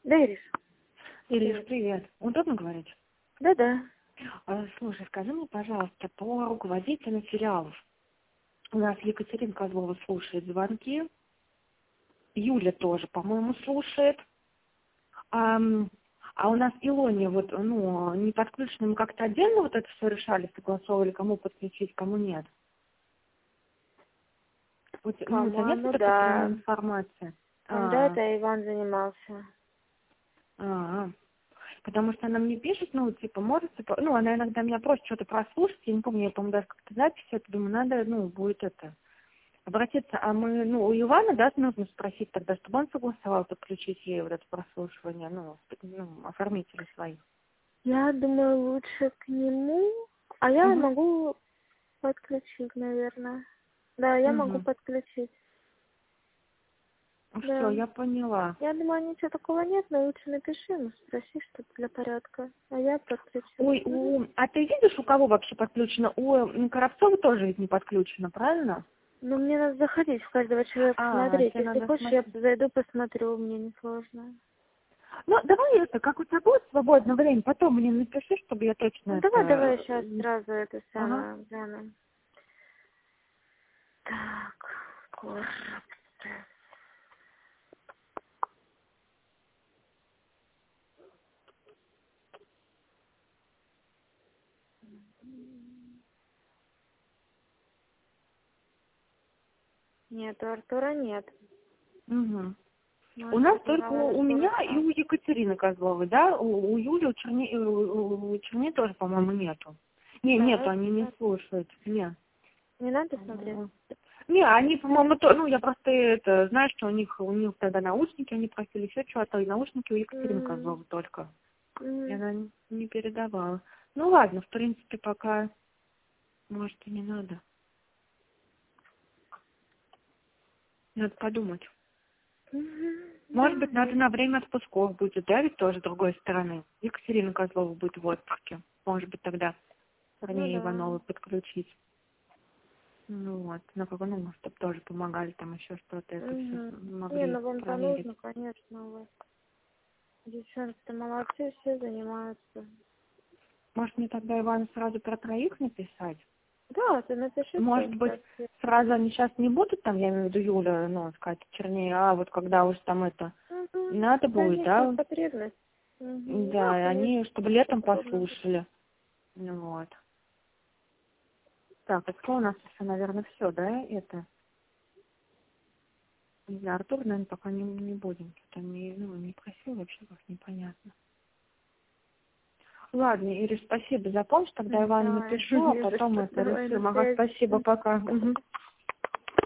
Да, Ириш. Ириш, привет. Удобно говорить? Да-да. Слушай, скажи мне, пожалуйста, по руководителям филиалов. У нас Екатерина Козлова слушает звонки, Юля тоже, по-моему, слушает. А у нас Илония вот, не подключена, мы как-то отдельно вот это все решали, согласовывали, кому подключить, кому нет. Вот, у тебя нет По-моему, вот да. такой информации? Да, это Иван занимался. Потому что она мне пишет, может, она иногда меня просит что-то прослушать, я не помню, я, по-моему, даже как-то запись, это, думаю, надо, будет обратиться. А мы, у Ивана, да, нужно спросить тогда, чтобы он согласовал подключить ей вот это прослушивание, оформители своих. Я думаю, лучше к нему, а я могу подключить, наверное. Да, я могу подключить. Все, Да. я поняла. Я думаю, ничего такого нет, но лучше напиши ему, спроси что-то для порядка. А я подключу. Ой, а ты видишь, у кого вообще подключено? У Коробцова тоже ведь не подключено, правильно? Ну, мне надо заходить в каждого человека смотреть. тебе Если надо хочешь, я смотреть. зайду, посмотрю, мне не сложно. Давай как у тебя будет свободное время, потом мне напиши, чтобы я точно Ну, это... давай сейчас сразу это Ага. самое глянем. Так, Коробцев. Нет, у Артура нет. Угу. У Может, нас это только у Артура меня и у Екатерины Козловой, да? У Юли, у Черни тоже, по-моему, нету. Нету, Так, они не слушают. Нет. не надо смотреть? Не, они, по-моему, я просто знаю, что у них тогда наушники, они просили еще что-то, и наушники у Екатерины Козловой только. И она не передавала. Ну ладно, в принципе, пока, может, и не надо. Надо подумать. Может быть, надо на время отпусков будет, да, ведь тоже с другой стороны. Екатерина Козлова будет в отпуске. Может быть, тогда Корнея Ивановой подключить. Чтобы тоже помогали там еще что-то, это все могли вам-то проверить. нужно, конечно, у вас. Девчонки-то молодцы, все занимаются. Может, мне тогда Ивану сразу про троих написать? Да, ты напиши, Может быть, сразу они сейчас не будут там, я имею в виду Юля, сказать чернее, а вот когда уж там это надо будет, да? потребность. Да, и они, чтобы летом послушали. Вот. Так, это у нас еще, наверное, все, да, это? Не знаю, Артур, наверное, пока не будем. Что-то не просил вообще, как непонятно. Ладно, Ириш, спасибо за помощь. Тогда Ивану напишу, а потом это решим. Ага, спасибо, пока.